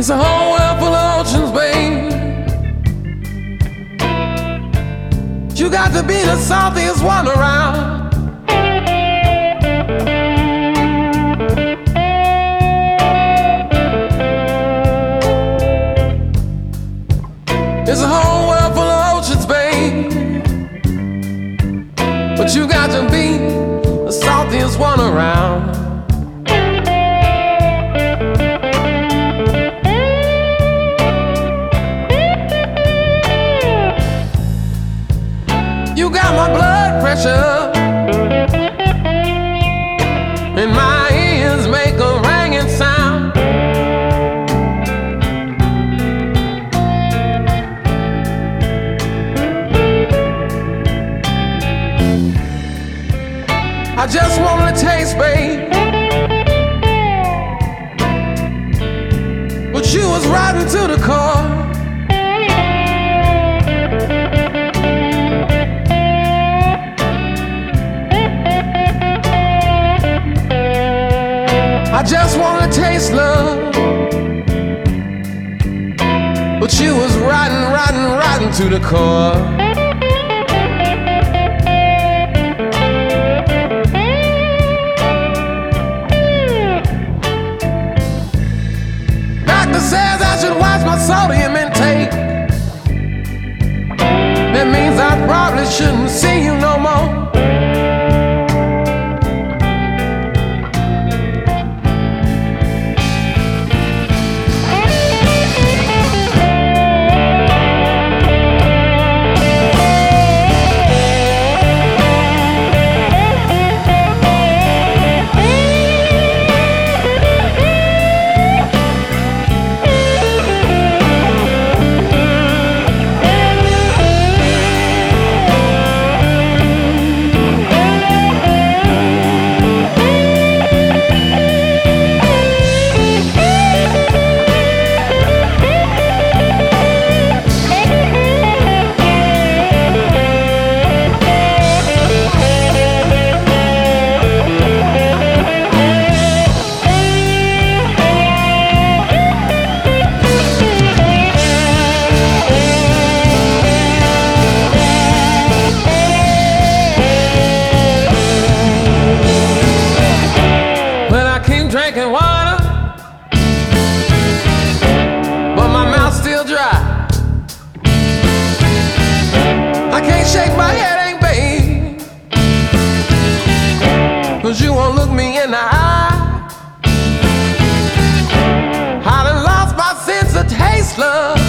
It's a whole world full of oceans, babe. You got to be the saltiest one around. It's a whole world full of oceans, babe, but you got to be the saltiest one around. You got my blood pressure, and my ears make a ringing sound. I just want to taste, babe, but you was riding to the car. I just wanna taste love, but you was riding to the core. Doctor says I should watch my sodium intake. That means I probably shouldn't see you no more. Drinking water, but my mouth's still dry. I can't shake my headache, babe, 'cause you won't look me in the eye. I done lost my sense of taste, love.